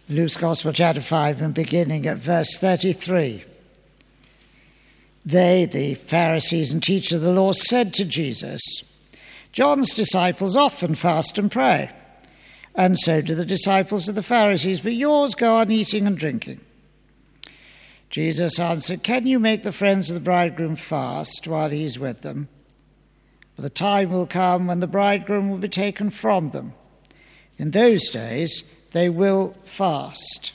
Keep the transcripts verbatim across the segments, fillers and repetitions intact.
Luke's Gospel, chapter five, and beginning at verse thirty-three. They, the Pharisees and teachers of the law, said to Jesus, "John's disciples often fast and pray, and so do the disciples of the Pharisees, but yours go on eating and drinking." Jesus answered, "Can you make the friends of the bridegroom fast while he is with them? For the time will come when the bridegroom will be taken from them. In those days they will fast."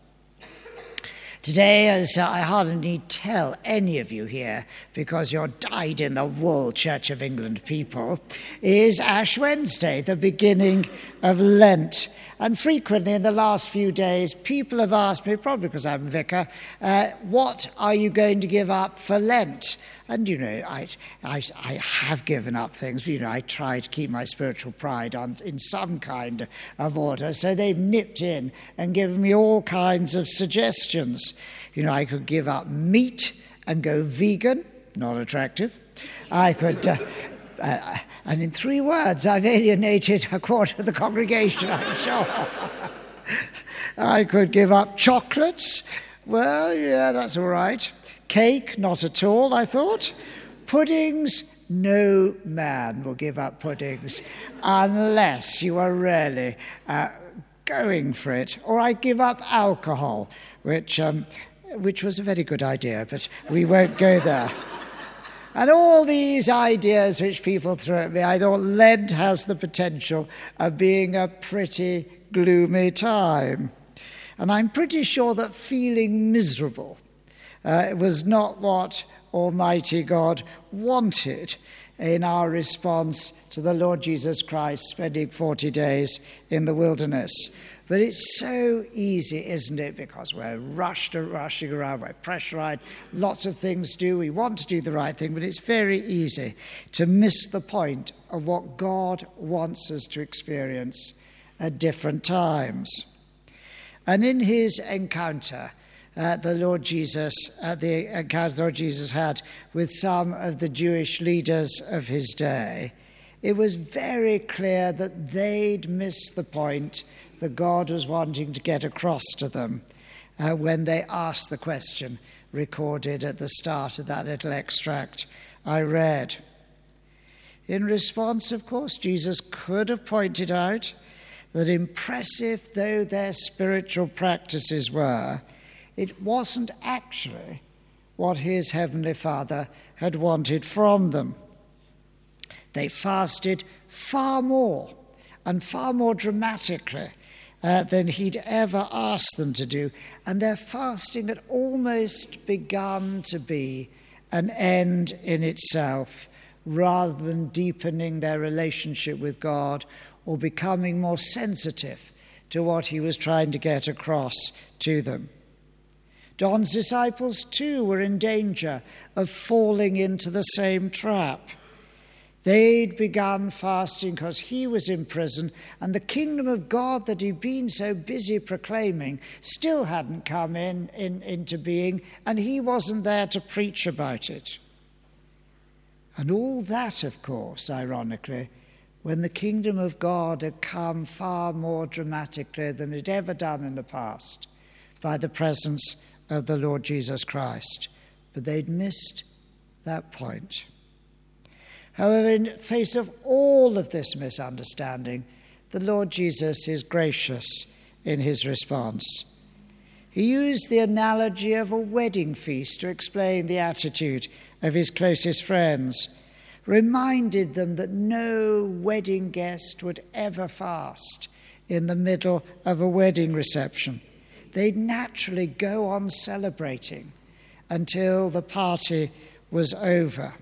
Today, as I hardly need tell any of you here, because you're dyed-in-the-wool Church of England people, is Ash Wednesday, the beginning of Lent. And frequently in the last few days, people have asked me, probably because I'm vicar, uh, what are you going to give up for Lent? And, you know, I, I, I have given up things. You know, I try to keep my spiritual pride on in some kind of order. So they've nipped in and given me all kinds of suggestions. You know, I could give up meat and go vegan. Not attractive. I could... Uh, Uh, and in three words, I've alienated a quarter of the congregation, I'm sure. I could give up chocolates. Well, yeah, that's all right. Cake, not at all, I thought. Puddings, no man will give up puddings unless you are really uh, going for it. Or I give up alcohol, which, um, which was a very good idea, but we won't go there. And all these ideas which people throw at me, I thought Lent has the potential of being a pretty gloomy time. And I'm pretty sure that feeling miserable uh, was not what Almighty God wanted in our response to the Lord Jesus Christ spending forty days in the wilderness. But it's so easy, isn't it? Because we're rushed and rushing around, we're pressurized, lots of things do, we want to do the right thing, but it's very easy to miss the point of what God wants us to experience at different times. And in his encounter, uh, the Lord Jesus, uh, the encounter the Lord Jesus had with some of the Jewish leaders of his day, it was very clear that they'd missed the point that God was wanting to get across to them uh, when they asked the question recorded at the start of that little extract I read. In response, of course, Jesus could have pointed out that impressive though their spiritual practices were, it wasn't actually what his Heavenly Father had wanted from them. They fasted far more and far more dramatically uh, than he'd ever asked them to do. And their fasting had almost begun to be an end in itself, rather than deepening their relationship with God or becoming more sensitive to what he was trying to get across to them. John's disciples, too, were in danger of falling into the same trap. They'd begun fasting because he was in prison, and the kingdom of God that he'd been so busy proclaiming still hadn't come in, in into being, and he wasn't there to preach about it. And all that, of course, ironically, when the kingdom of God had come far more dramatically than it ever done in the past by the presence of the Lord Jesus Christ. But they'd missed that point. However, in the face of all of this misunderstanding, the Lord Jesus is gracious in his response. He used the analogy of a wedding feast to explain the attitude of his closest friends, reminded them that no wedding guest would ever fast in the middle of a wedding reception. They'd naturally go on celebrating until the party was over.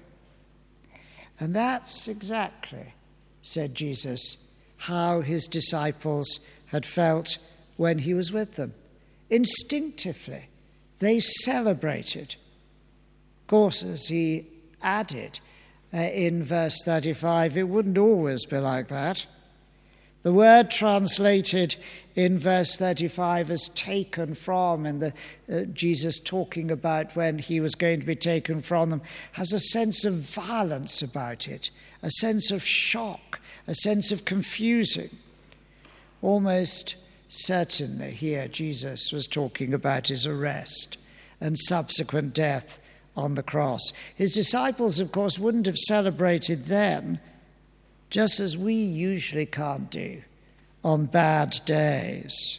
And that's exactly, said Jesus, how his disciples had felt when he was with them. Instinctively, they celebrated. Of course, as he added uh, in verse thirty-five, it wouldn't always be like that. The word translated in verse thirty-five as taken from, and the uh, Jesus talking about when he was going to be taken from them, has a sense of violence about it, a sense of shock, a sense of confusing, almost Certainly here Jesus was talking about his arrest and subsequent death on the cross. His disciples, of course, wouldn't have celebrated then, just as we usually can't do on bad days.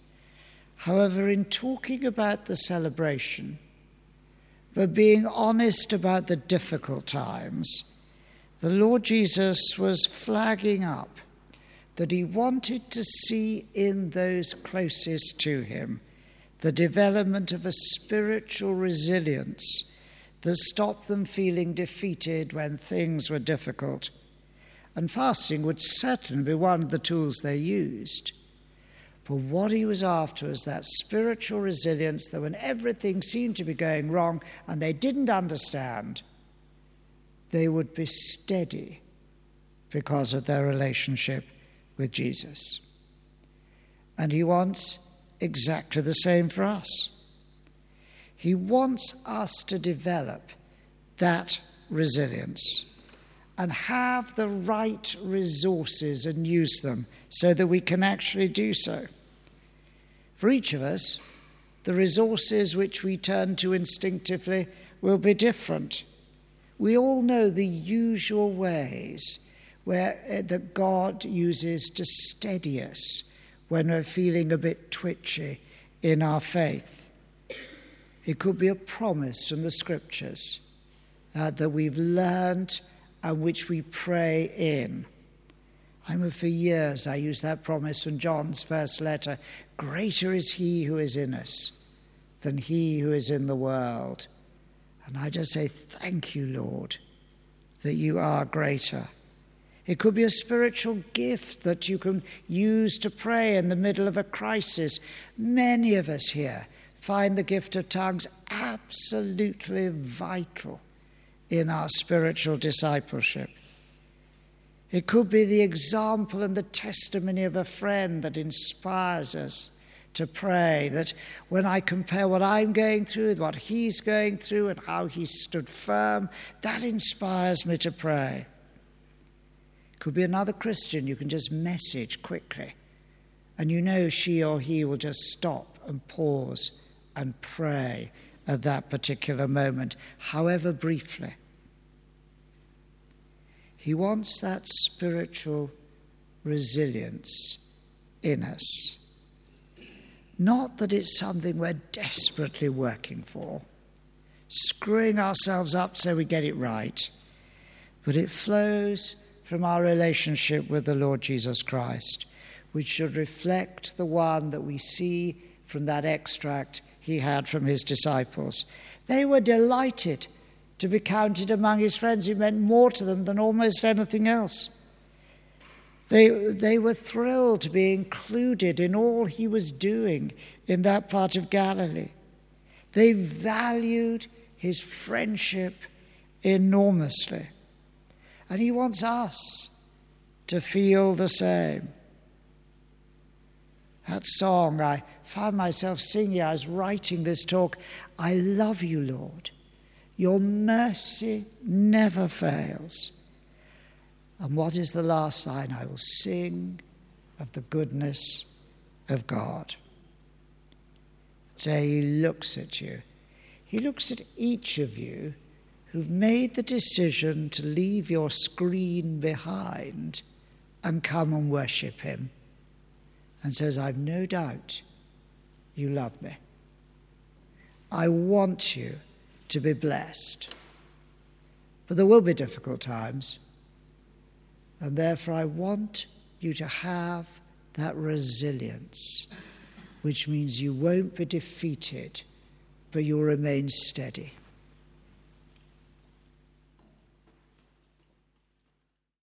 However, in talking about the celebration, but being honest about the difficult times, the Lord Jesus was flagging up that he wanted to see in those closest to him the development of a spiritual resilience that stopped them feeling defeated when things were difficult. And fasting would certainly be one of the tools they used. But what he was after was that spiritual resilience that when everything seemed to be going wrong and they didn't understand, they would be steady because of their relationship with Jesus. And he wants exactly the same for us. He wants us to develop that resilience and have the right resources and use them so that we can actually do so. For each of us, the resources which we turn to instinctively will be different. We all know the usual ways where uh, that God uses to steady us when we're feeling a bit twitchy in our faith. It could be a promise from the Scriptures uh, that we've learned and which we pray in. I remember for years I used that promise from John's first letter. Greater is he who is in us than he who is in the world. And I just say, thank you, Lord, that you are greater. It could be a spiritual gift that you can use to pray in the middle of a crisis. Many of us here find the gift of tongues absolutely vital in our spiritual discipleship. It could be the example and the testimony of a friend that inspires us to pray, that when I compare what I'm going through with what he's going through and how he stood firm, that inspires me to pray. It could be another Christian you can just message quickly, and you know she or he will just stop and pause and pray at that particular moment, however briefly. He wants that spiritual resilience in us. Not that it's something we're desperately working for, screwing ourselves up so we get it right, but it flows from our relationship with the Lord Jesus Christ, which should reflect the one that we see from that extract he had from his disciples. They were delighted to be counted among his friends. He meant more to them than almost anything else. They, they were thrilled to be included in all he was doing in that part of Galilee. They valued his friendship enormously. And he wants us to feel the same. That song I found myself singing, I was writing this talk, I love you, Lord. Your mercy never fails. And what is the last line? I will sing of the goodness of God. Today he looks at you. He looks at each of you who've made the decision to leave your screen behind and come and worship him, and says, I've no doubt you love me. I want you to be blessed. But there will be difficult times. And therefore I want you to have that resilience, which means you won't be defeated, but you'll remain steady.